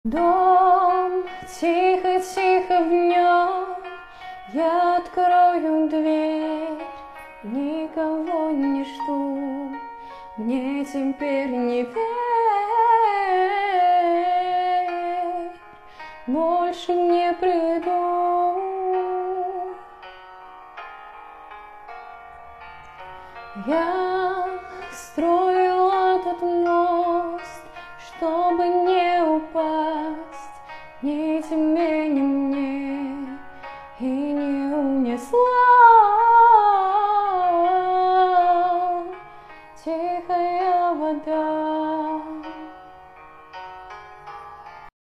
Дом, тихо-тихо в нем я открою дверь, никого не жду, мне теперь не верь, больше не приду. Я строил этот мост, чтобы не упасть ни тебе, ни мне, и не унесла